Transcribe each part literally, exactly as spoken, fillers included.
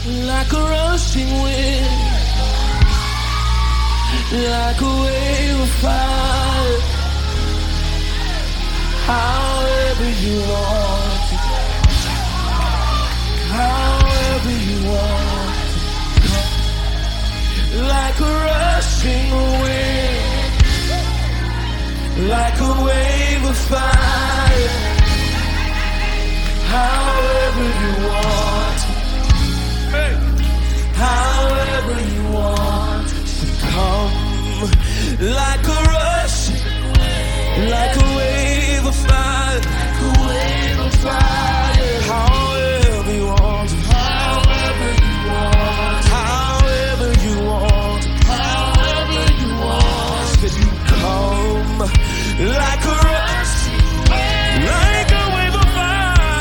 like a rushing wind, like a wave of fire, however you want it, however you want it, like a rushing wind, like a wave of fire, however you want it. However you want to come, like a rush, like a wave of fire, like a wave of fire. However you want, however you want, however you want, however you want, that you come, like a rush, like a wave of fire.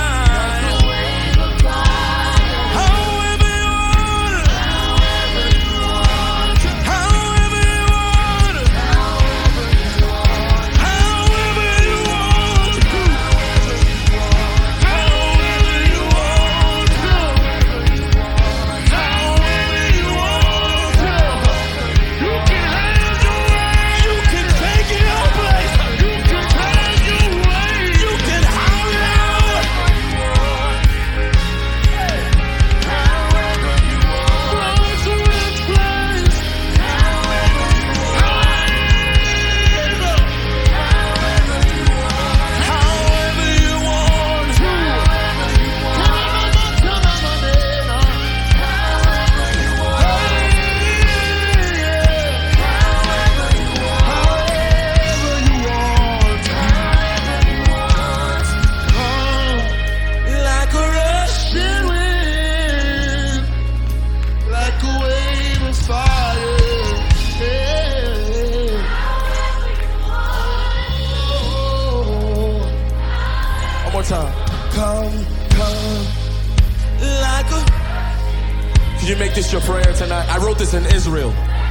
Time. Come, come, like a... Can you make this your prayer tonight? I wrote this in Israel.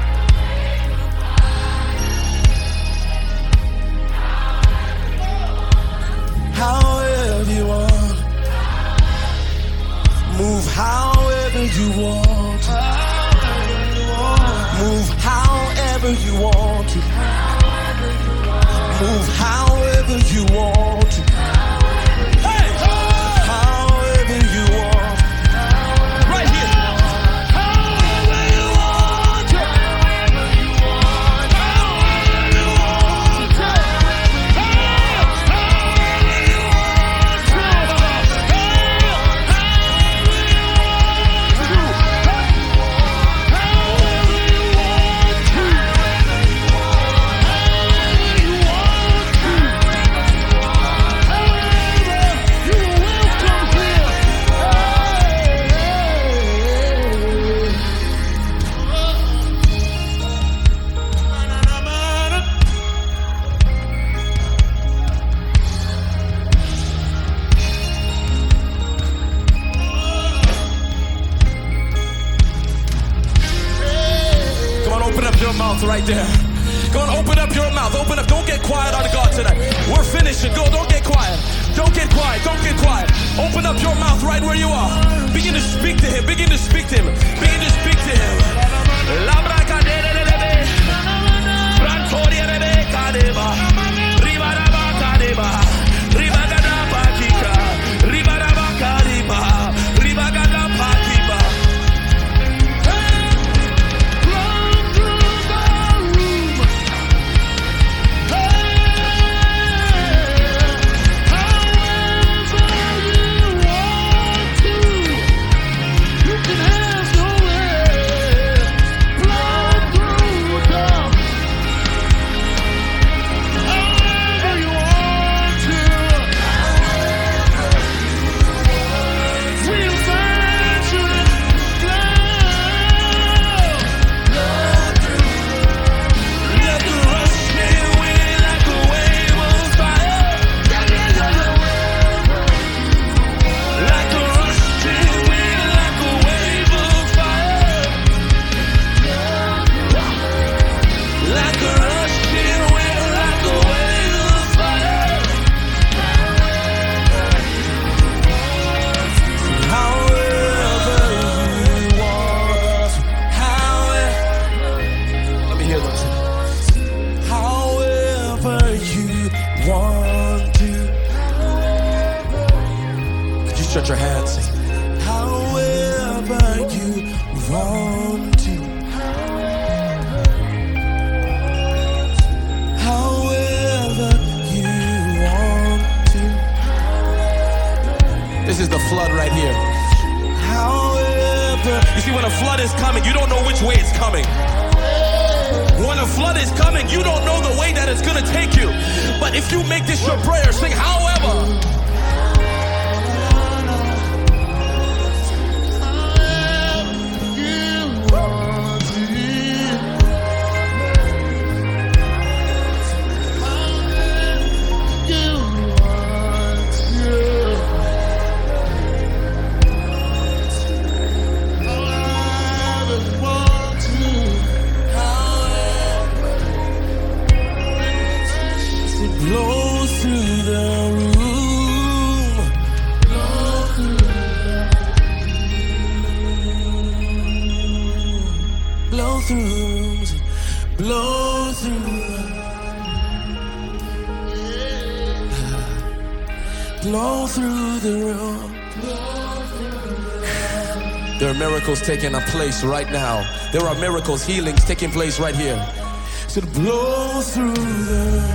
However you want, move however you want, move however you want to, move however you want to. Your mouth right there. Go and open up your mouth. Open up. Don't get quiet on God tonight. We're finishing. Go. Don't get quiet. Don't get quiet. Don't get quiet. Open up your mouth right where you are. Begin to speak to Him. Begin to speak to Him. Begin to speak to Him. You can have your way. stretch your hands. Sing. However you want to. However you want to. This is the flood right here. However. You see, when a flood is coming, you don't know which way it's coming. When a flood is coming, you don't know the way that it's going to take you. But if you make this your prayer, sing, however. Blow through the room. Blow through the Blow through the rooms. Blow through the Blow through the room. There are miracles taking place right now. There are miracles, healings taking place right here. So blow through the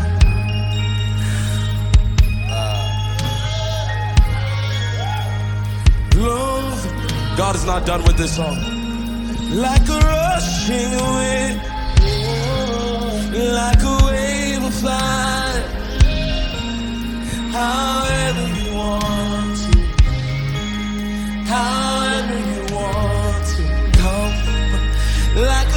God is not done with this song. Like a rushing wind, like a wave of fire, however you want to, however you want to come, like a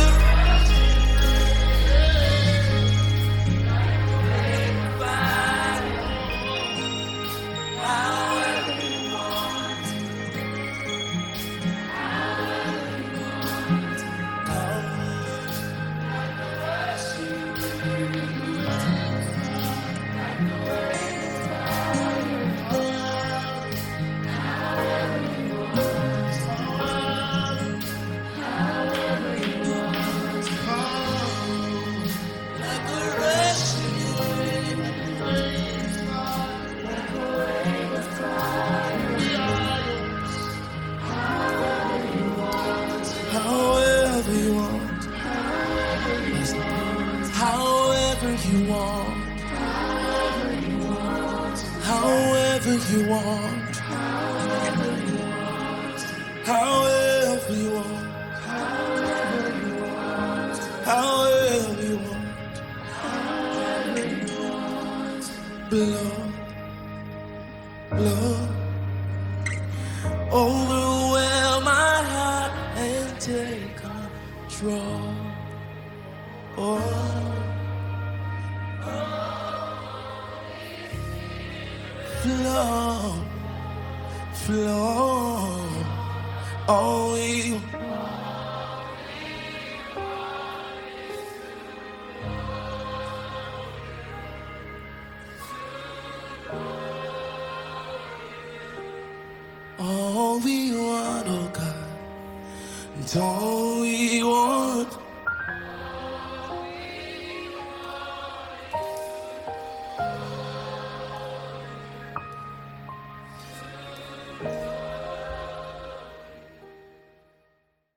however you want, however you want, however you want, however you want, blow, blow, overwhelm my heart and take control. Oh. Flow, flow, oh, you. All we want, oh God, and all we want.